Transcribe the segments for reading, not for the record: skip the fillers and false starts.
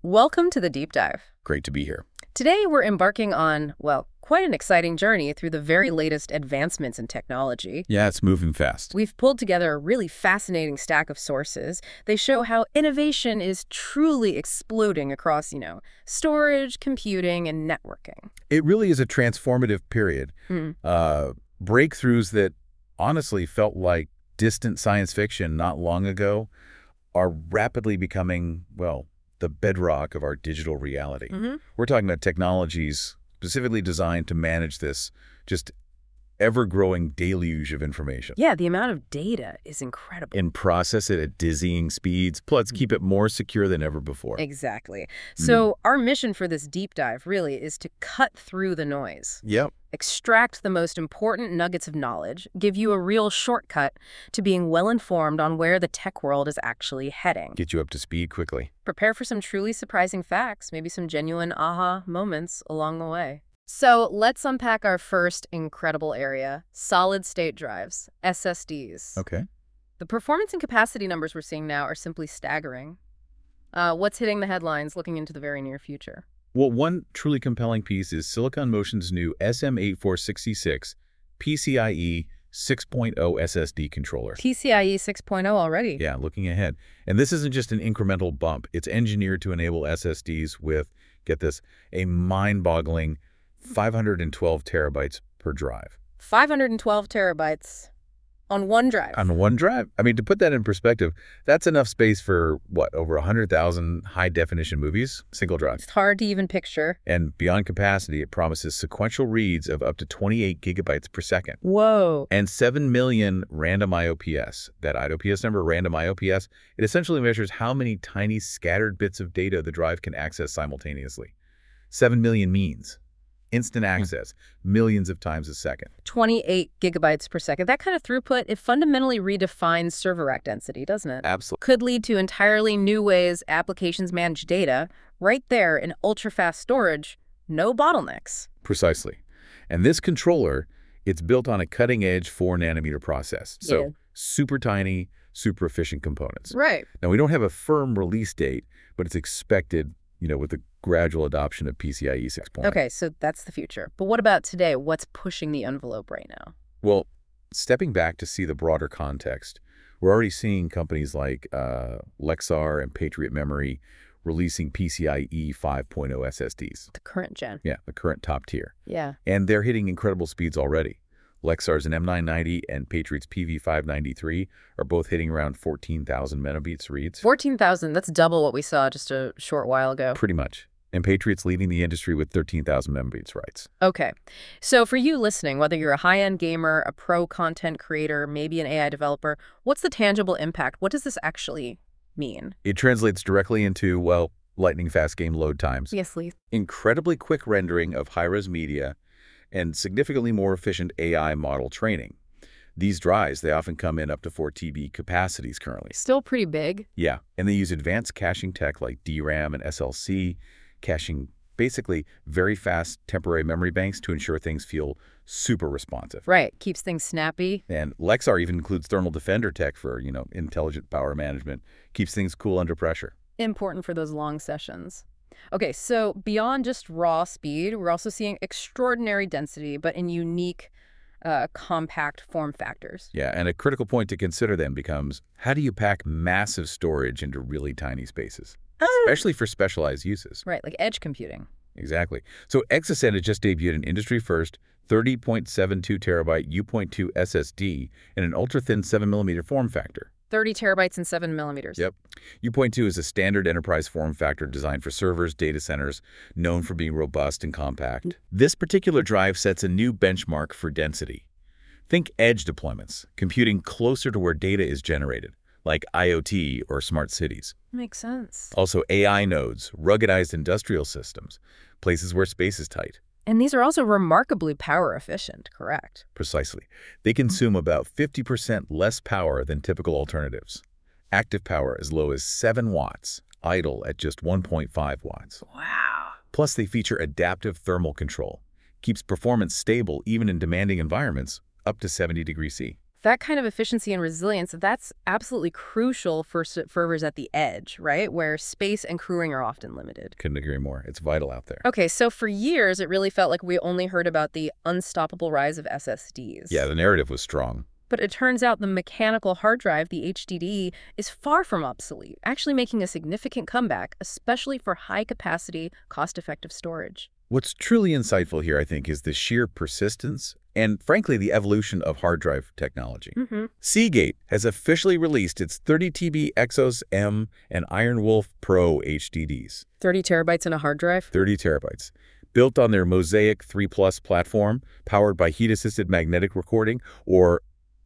Welcome to the Deep Dive. Great to be here. Today we're embarking on, well, quite an exciting journey through the very latest advancements in technology. Yeah, it's moving fast. We've pulled together a really fascinating stack of sources. They show how innovation is truly exploding across, storage, computing, and networking. It really is a transformative period. Breakthroughs that honestly felt like distant science fiction not long ago are rapidly becoming, well, the bedrock of our digital reality. We're talking about technologies specifically designed to manage this just ever-growing deluge of information. Yeah, the amount of data is incredible. And process it at dizzying speeds, plus keep it more secure than ever before. Exactly. So our mission for this deep dive really is to cut through the noise. Yep. Extract the most important nuggets of knowledge, give you a real shortcut to being well-informed on where the tech world is actually heading. Get you up to speed quickly. Prepare for some truly surprising facts, maybe some genuine aha moments along the way. So let's unpack our first incredible area, solid-state drives, SSDs. Okay. The performance and capacity numbers we're seeing now are simply staggering. What's hitting the headlines looking into the very near future? Well, one truly compelling piece is Silicon Motion's new SM8466 PCIe 6.0 SSD controller. PCIe 6.0 already. Yeah, looking ahead. And this isn't just an incremental bump. It's engineered to enable SSDs with, get this, a mind-boggling 512 terabytes per drive. 512 terabytes on one drive. On one drive? I mean, to put that in perspective, that's enough space for, what, over 100,000 high-definition movies? Single drive. It's hard to even picture. And beyond capacity, it promises sequential reads of up to 28 gigabytes per second. Whoa. And 7 million random IOPS. That IOPS number, random IOPS, it essentially measures how many tiny scattered bits of data the drive can access simultaneously. 7 million means instant access, millions of times a second. 28 gigabytes per second. That kind of throughput, it fundamentally redefines server rack density, doesn't it? Absolutely. Could lead to entirely new ways applications manage data right there in ultra-fast storage, no bottlenecks. Precisely. And this controller, it's built on a cutting-edge 4-nanometer process. So super tiny, super efficient components. Right. Now, we don't have a firm release date, but it's expected, with the gradual adoption of PCIe 6.0. Okay, so that's the future. But what about today? What's pushing the envelope right now? Well, stepping back to see the broader context, we're already seeing companies like Lexar and Patriot Memory releasing PCIe 5.0 SSDs. The current gen. Yeah, the current top tier. Yeah. And they're hitting incredible speeds already. Lexar's an M990 and Patriot's PV593 are both hitting around 14,000 megabytes reads. 14,000, that's double what we saw just a short while ago. Pretty much. And Patriot's leading the industry with 13,000 megabytes writes. Okay. So for you listening, whether you're a high-end gamer, a pro content creator, maybe an AI developer, what's the tangible impact? What does this actually mean? It translates directly into, well, lightning-fast game load times. Yes, Lee. Incredibly quick rendering of high-res media and significantly more efficient AI model training. These drives, they often come in up to 4 TB capacities currently. Still pretty big. Yeah, and they use advanced caching tech like DRAM and SLC, caching basically very fast temporary memory banks to ensure things feel super responsive. Right, keeps things snappy. And Lexar even includes thermal defender tech for, intelligent power management, keeps things cool under pressure. Important for those long sessions. Okay, so beyond just raw speed, we're also seeing extraordinary density, but in unique, compact form factors. Yeah, and a critical point to consider then becomes, how do you pack massive storage into really tiny spaces? Especially for specialized uses. Right, like edge computing. Exactly. So Exascent has just debuted an industry-first 30.72 terabyte U.2 SSD in an ultra-thin 7mm form factor. 30 terabytes and 7 millimeters. Yep. U.2 is a standard enterprise form factor designed for servers, data centers, known for being robust and compact. This particular drive sets a new benchmark for density. Think edge deployments, computing closer to where data is generated, like IoT or smart cities. Makes sense. Also AI nodes, ruggedized industrial systems, places where space is tight. And these are also remarkably power efficient, correct? Precisely. They consume about 50% less power than typical alternatives. Active power as low as 7 watts, idle at just 1.5 watts. Wow. Plus, they feature adaptive thermal control. Keeps performance stable even in demanding environments, up to 70 degrees C. That kind of efficiency and resilience, that's absolutely crucial for servers at the edge, right? Where space and crewing are often limited. Couldn't agree more. It's vital out there. Okay, so for years, it really felt like we only heard about the unstoppable rise of SSDs. Yeah, the narrative was strong. But it turns out the mechanical hard drive, the HDD, is far from obsolete, actually making a significant comeback, especially for high-capacity, cost-effective storage. What's truly insightful here, I think, is the sheer persistence and, frankly, the evolution of hard drive technology. Seagate has officially released its 30 TB Exos M and Iron Wolf Pro HDDs. 30 terabytes in a hard drive? 30 terabytes. Built on their Mosaic 3 Plus platform, powered by heat-assisted magnetic recording, or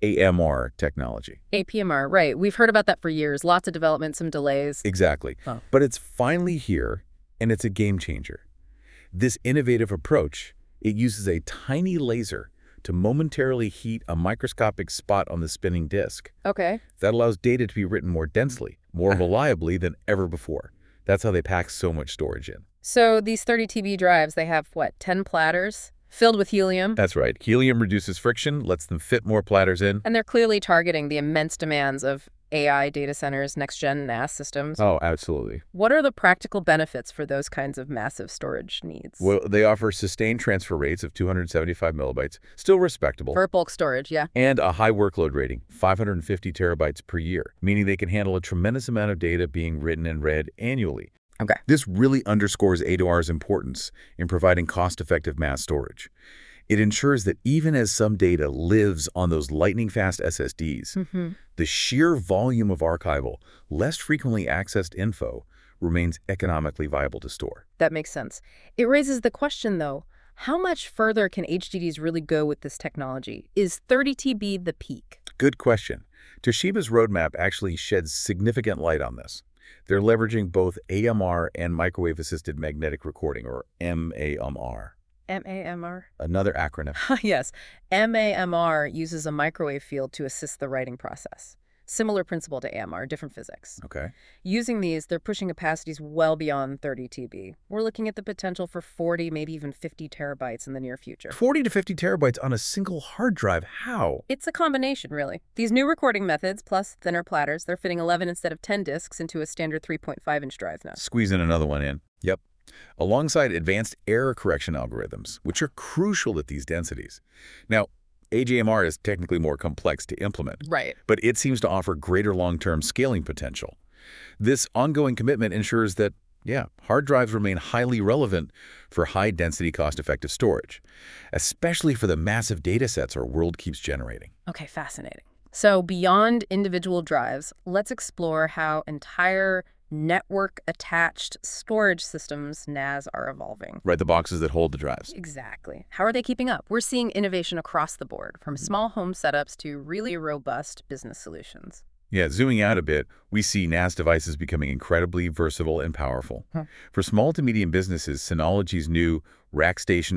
AMR technology. APMR, right. We've heard about that for years. Lots of development, some delays. Exactly. Oh. But it's finally here, and it's a game changer. This innovative approach, it uses a tiny laser to momentarily heat a microscopic spot on the spinning disk. Okay. That allows data to be written more densely, more reliably than ever before. That's how they pack so much storage in. So these 30 TB drives, they have, what, 10 platters filled with helium? That's right. Helium reduces friction, lets them fit more platters in. And they're clearly targeting the immense demands of AI data centers, next-gen NAS systems. Oh, absolutely. What are the practical benefits for those kinds of massive storage needs? Well, they offer sustained transfer rates of 275 millibytes, still respectable. For bulk storage, yeah. And a high workload rating, 550 terabytes per year, meaning they can handle a tremendous amount of data being written and read annually. Okay. This really underscores A2R's importance in providing cost-effective mass storage. It ensures that even as some data lives on those lightning-fast SSDs, the sheer volume of archival, less frequently accessed info remains economically viable to store. That makes sense. It raises the question, though, how much further can HDDs really go with this technology? Is 30 TB the peak? Good question. Toshiba's roadmap actually sheds significant light on this. They're leveraging both AMR and microwave-assisted magnetic recording, or MAMR. MAMR? Another acronym. Yes. MAMR uses a microwave field to assist the writing process. Similar principle to AMR, different physics. Okay. Using these, they're pushing capacities well beyond 30 TB. We're looking at the potential for 40, maybe even 50 terabytes in the near future. 40 to 50 terabytes on a single hard drive. How? It's a combination, really. These new recording methods, plus thinner platters, they're fitting 11 instead of 10 disks into a standard 3.5-inch drive now. Squeezing another one in. Yep. Alongside advanced error correction algorithms, which are crucial at these densities. Now, AJMR is technically more complex to implement, Right. but it seems to offer greater long-term scaling potential. This ongoing commitment ensures that, hard drives remain highly relevant for high-density, cost-effective storage, especially for the massive data sets our world keeps generating. Okay, fascinating. So beyond individual drives, let's explore how entire network-attached storage systems, NAS, are evolving. Right, the boxes that hold the drives. Exactly. How are they keeping up? We're seeing innovation across the board, from small home setups to really robust business solutions. Yeah, zooming out a bit, we see NAS devices becoming incredibly versatile and powerful. For small to medium businesses, Synology's new RackStation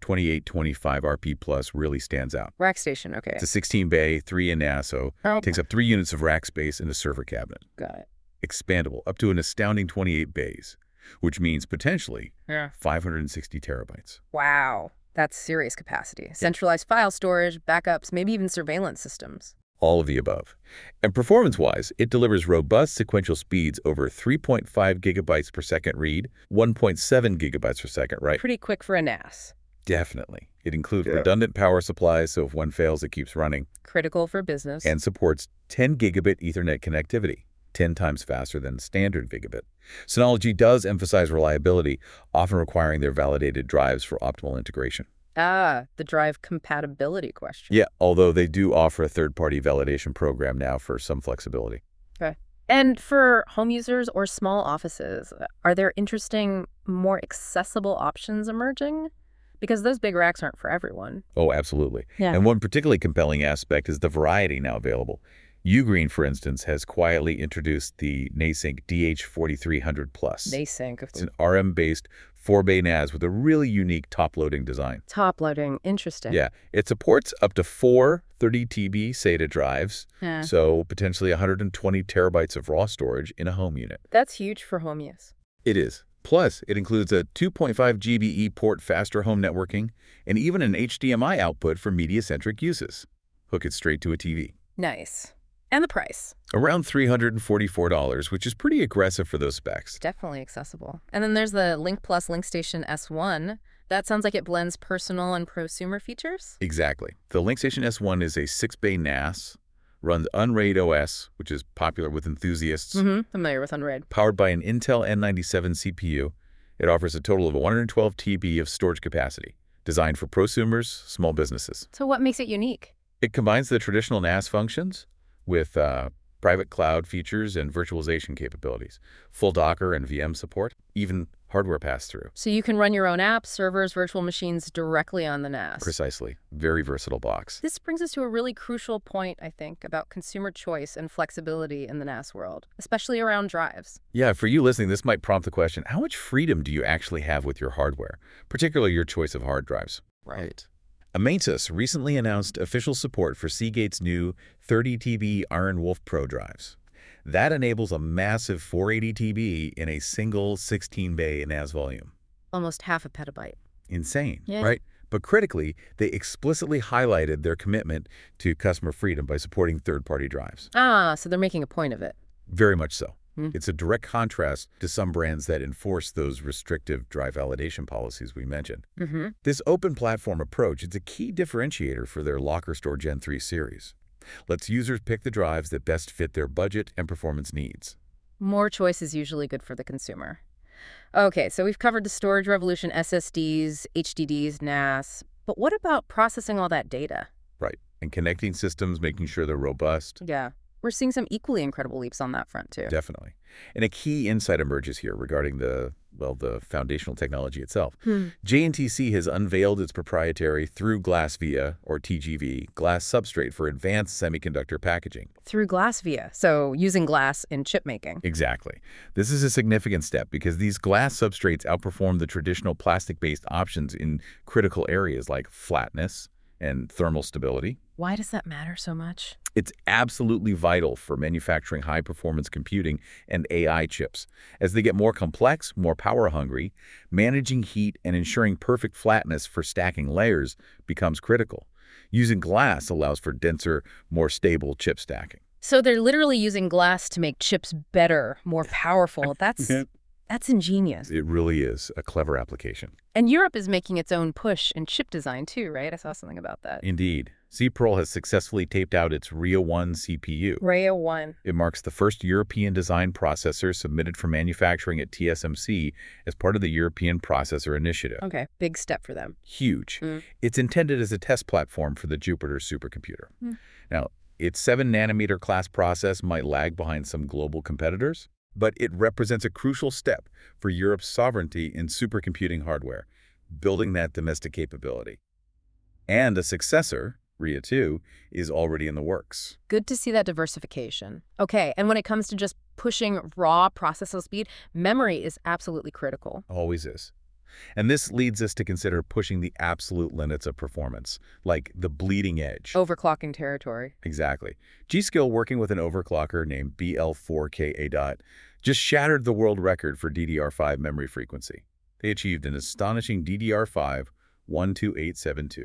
RS2825RP Plus really stands out. RackStation, okay. It's a 16-bay, 3-in NAS, so it takes up 3 units of rack space in a server cabinet. Got it. Expandable, up to an astounding 28 bays, which means potentially 560 terabytes. Wow. That's serious capacity. Centralized file storage, backups, maybe even surveillance systems. All of the above. And performance-wise, it delivers robust sequential speeds over 3.5 gigabytes per second read, 1.7 gigabytes per second write. Pretty quick for a NAS. Definitely. It includes redundant power supplies, so if one fails, it keeps running. Critical for business. And supports 10 gigabit Ethernet connectivity, 10 times faster than standard gigabit. Synology does emphasize reliability, often requiring their validated drives for optimal integration. Ah, the drive compatibility question. Yeah, although they do offer a third-party validation program now for some flexibility. Okay. And for home users or small offices, are there interesting, more accessible options emerging? Because those big racks aren't for everyone. Oh, absolutely. Yeah. And one particularly compelling aspect is the variety now available. Ugreen, for instance, has quietly introduced the NASync DH4300 Plus. NASync. It's an RM-based 4-bay NAS with a really unique top-loading design. Top-loading. Interesting. Yeah. It supports up to 4 30 TB SATA drives, so potentially 120 terabytes of raw storage in a home unit. That's huge for home use. It is. Plus, it includes a 2.5 GBE port faster home networking and even an HDMI output for media-centric uses. hook it straight to a TV. Nice. And the price? Around $344, which is pretty aggressive for those specs. Definitely accessible. And then there's the Link Plus LinkStation S1. That sounds like it blends personal and prosumer features? Exactly. The LinkStation S1 is a 6-bay NAS, runs Unraid OS, which is popular with enthusiasts. Familiar with Unraid. Powered by an Intel N97 CPU, it offers a total of 112 TB of storage capacity, designed for prosumers, small businesses. So what makes it unique? It combines the traditional NAS functions with private cloud features and virtualization capabilities, full Docker and VM support, even hardware pass-through. So you can run your own apps, servers, virtual machines directly on the NAS. Precisely. Very versatile box. This brings us to a really crucial point, I think, about consumer choice and flexibility in the NAS world, especially around drives. Yeah, for you listening, this might prompt the question, how much freedom do you actually have with your hardware, particularly your choice of hard drives? Right. Amaintus recently announced official support for Seagate's new 30 TB Iron Wolf Pro drives. That enables a massive 480 TB in a single 16-bay NAS volume. Almost half a petabyte. Insane, Yeah. right? But critically, they explicitly highlighted their commitment to customer freedom by supporting third-party drives. Ah, so they're making a point of it. Very much so. Hmm. It's a direct contrast to some brands that enforce those restrictive drive validation policies we mentioned. This open platform approach is a key differentiator for their LockerStore Gen 3 series. Lets users pick the drives that best fit their budget and performance needs. More choice is usually good for the consumer. Okay, so we've covered the storage revolution, SSDs, HDDs, NAS. But what about processing all that data? Right. And connecting systems, making sure they're robust. Yeah. We're seeing some equally incredible leaps on that front, too. Definitely. And a key insight emerges here regarding the foundational technology itself. JNTC has unveiled its proprietary Through Glass Via, or TGV, glass substrate for advanced semiconductor packaging. Through glass via, so using glass in chip making. Exactly. This is a significant step because these glass substrates outperform the traditional plastic-based options in critical areas like flatness and thermal stability. Why does that matter so much? It's absolutely vital for manufacturing high-performance computing and AI chips. As they get more complex, more power-hungry, managing heat and ensuring perfect flatness for stacking layers becomes critical. Using glass allows for denser, more stable chip stacking. So they're literally using glass to make chips better, more powerful. That's ingenious. It really is a clever application. And Europe is making its own push in chip design too, right? I saw something about that. Indeed. C-Prol has successfully taped out its Ria 1 CPU. Ria 1. It marks the first European design processor submitted for manufacturing at TSMC as part of the European Processor Initiative. Okay, big step for them. Huge. It's intended as a test platform for the Jupyter supercomputer. Now, its 7-nanometer class process might lag behind some global competitors, but it represents a crucial step for Europe's sovereignty in supercomputing hardware, building that domestic capability. And a successor, Ria 2, is already in the works. Good to see that diversification. Okay, and when it comes to just pushing raw processor speed, memory is absolutely critical. Always is. And this leads us to consider pushing the absolute limits of performance, like the bleeding edge. Overclocking territory. Exactly. G.Skill, working with an overclocker named BL4KA, just shattered the world record for DDR5 memory frequency. They achieved an astonishing DDR5 12872.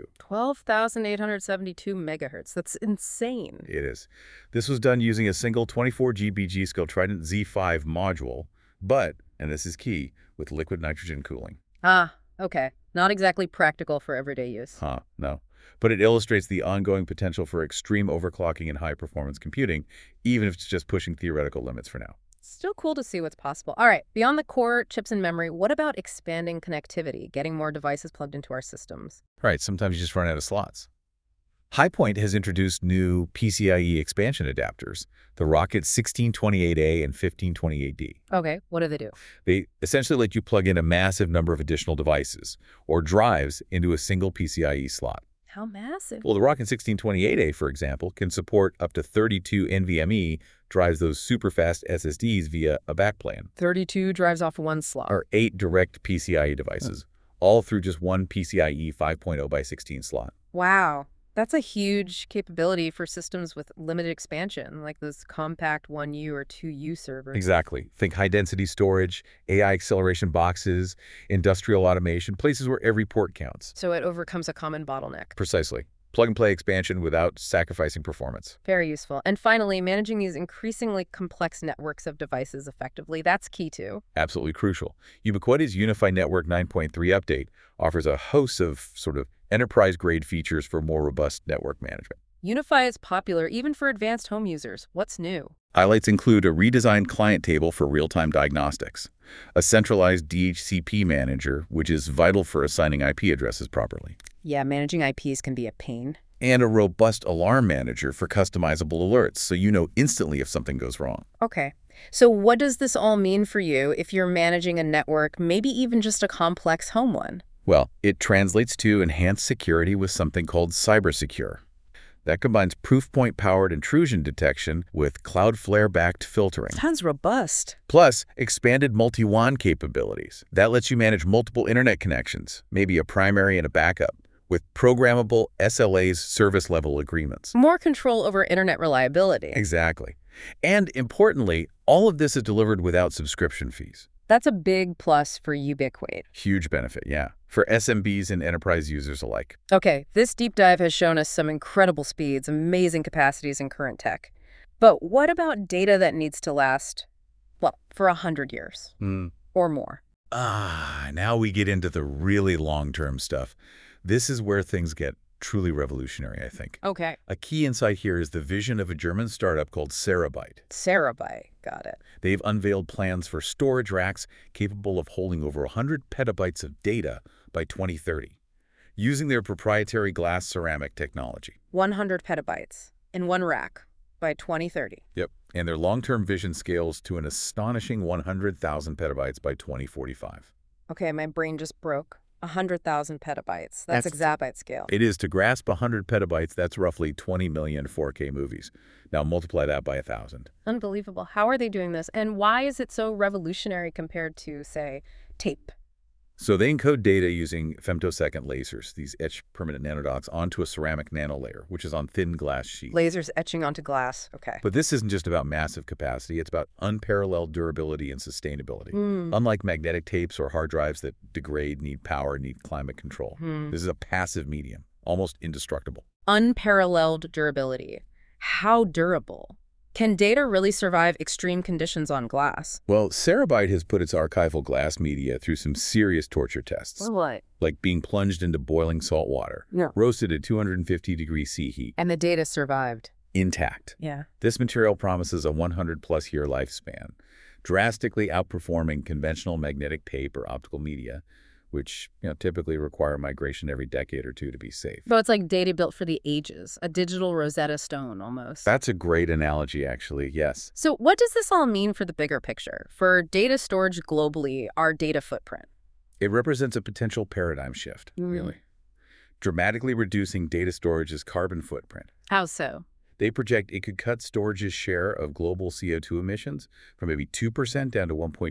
12,872 megahertz. That's insane. It is. This was done using a single 24 GB G.Skill Trident Z5 module, but, and this is key, with liquid nitrogen cooling. Ah, okay. Not exactly practical for everyday use. No. But it illustrates the ongoing potential for extreme overclocking in high-performance computing, even if it's just pushing theoretical limits for now. Still cool to see what's possible. All right, beyond the core chips and memory, what about expanding connectivity, getting more devices plugged into our systems? Right, sometimes you just run out of slots. HighPoint has introduced new PCIe expansion adapters, the Rocket 1628A and 1528D. Okay, what do they do? They essentially let you plug in a massive number of additional devices, or drives, into a single PCIe slot. How massive? Well, the Rocket 1628A, for example, can support up to 32 NVMe, drives those super fast SSDs via a backplane. 32 drives off one slot. Or 8 direct PCIe devices, all through just one PCIe 5.0x16 slot. Wow. That's a huge capability for systems with limited expansion, like those compact 1U or 2U servers. Exactly. Think high-density storage, AI acceleration boxes, industrial automation, places where every port counts. So it overcomes a common bottleneck. Precisely. Plug-and-play expansion without sacrificing performance. Very useful. And finally, managing these increasingly complex networks of devices effectively, that's key too. Absolutely crucial. Ubiquiti's Unify Network 9.3 update offers a host of sort of enterprise-grade features for more robust network management. Unify is popular even for advanced home users. What's new? Highlights include a redesigned client table for real-time diagnostics, a centralized DHCP manager, which is vital for assigning IP addresses properly, Yeah, managing IPs can be a pain. and a robust alarm manager for customizable alerts so you know instantly if something goes wrong. Okay. So what does this all mean for you if you're managing a network, maybe even just a complex home one? Well, it translates to enhanced security with something called CyberSecure. That combines Proofpoint-powered intrusion detection with Cloudflare-backed filtering. Sounds robust. Plus, expanded multi-WAN capabilities. That lets you manage multiple internet connections, maybe a primary and a backup, with programmable SLAs service-level agreements. More control over internet reliability. Exactly. And importantly, all of this is delivered without subscription fees. That's a big plus for Ubiquit. Huge benefit, yeah, for SMBs and enterprise users alike. Okay, this deep dive has shown us some incredible speeds, amazing capacities in current tech. But what about data that needs to last, well, for 100 years or more? Now we get into the really long-term stuff. This is where things get truly revolutionary, I think. Okay. A key insight here is the vision of a German startup called Cerabyte. Cerabyte, got it. They've unveiled plans for storage racks capable of holding over 100 petabytes of data by 2030, using their proprietary glass ceramic technology. 100 petabytes in one rack by 2030. Yep, and their long-term vision scales to an astonishing 100,000 petabytes by 2045. Okay, my brain just broke. 100,000 petabytes. That's exabyte scale. It is. To grasp 100 petabytes, that's roughly 20 million 4K movies. Now multiply that by 1,000. Unbelievable. How are they doing this? And why is it so revolutionary compared to, say, tape? So they encode data using femtosecond lasers, these etched permanent nanodots, onto a ceramic nanolayer, which is on thin glass sheets. Lasers etching onto glass. Okay. But this isn't just about massive capacity. It's about unparalleled durability and sustainability. Unlike magnetic tapes or hard drives that degrade, need power, need climate control. This is a passive medium, almost indestructible. Unparalleled durability. How durable? Can data really survive extreme conditions on glass? Well, Cerabyte has put its archival glass media through some serious torture tests. What? Like being plunged into boiling salt water, roasted at 250 degrees C heat. And the data survived. Intact. Yeah. This material promises a 100-plus year lifespan, drastically outperforming conventional magnetic tape or optical media, which typically require migration every decade or two to be safe. So it's like data built for the ages, a digital Rosetta Stone almost. That's a great analogy, actually, yes. So what does this all mean for the bigger picture, for data storage globally, our data footprint? It represents a potential paradigm shift, really. Dramatically reducing data storage's carbon footprint. How so? They project it could cut storage's share of global CO2 emissions from maybe 2% down to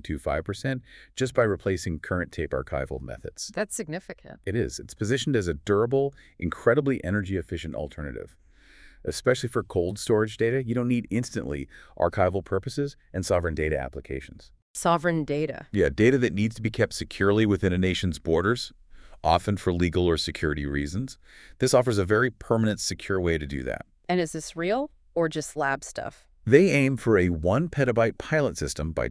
1.25% just by replacing current tape archival methods. That's significant. It is. It's positioned as a durable, incredibly energy-efficient alternative. Especially for cold storage data, you don't need instantly archival purposes and sovereign data applications. Sovereign data. Yeah, data that needs to be kept securely within a nation's borders, often for legal or security reasons. This offers a very permanent, secure way to do that. And is this real or just lab stuff? They aim for a 1 petabyte pilot system by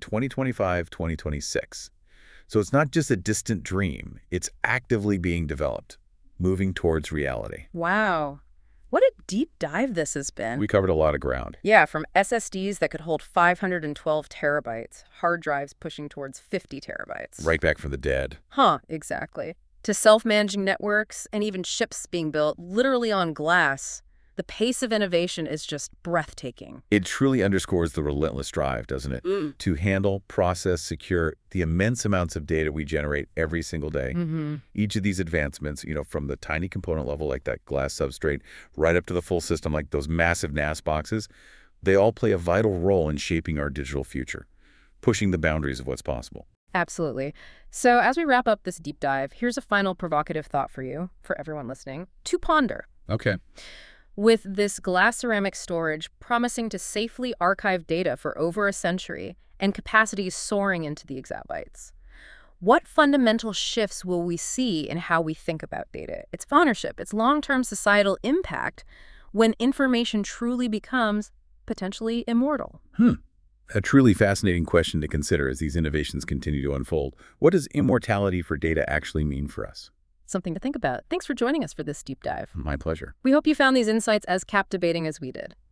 2025-2026. So it's not just a distant dream, it's actively being developed, moving towards reality. Wow. What a deep dive this has been. We covered a lot of ground. Yeah, from SSDs that could hold 512 terabytes, hard drives pushing towards 50 terabytes. Right back from the dead. Exactly. To self-managing networks and even ships being built literally on glass. The pace of innovation is just breathtaking. It truly underscores the relentless drive, doesn't it? To handle, process, secure the immense amounts of data we generate every single day. Each of these advancements, from the tiny component level like that glass substrate, right up to the full system like those massive NAS boxes, they all play a vital role in shaping our digital future, pushing the boundaries of what's possible. Absolutely. So as we wrap up this deep dive, here's a final provocative thought for you, for everyone listening, to ponder. Okay. With this glass ceramic storage promising to safely archive data for over a century and capacities soaring into the exabytes, What fundamental shifts will we see in how we think about data, its ownership, its long-term societal impact when information truly becomes potentially immortal? A truly fascinating question to consider as these innovations continue to unfold. What does immortality for data actually mean for us? Something to think about. Thanks for joining us for this deep dive. My pleasure. We hope you found these insights as captivating as we did.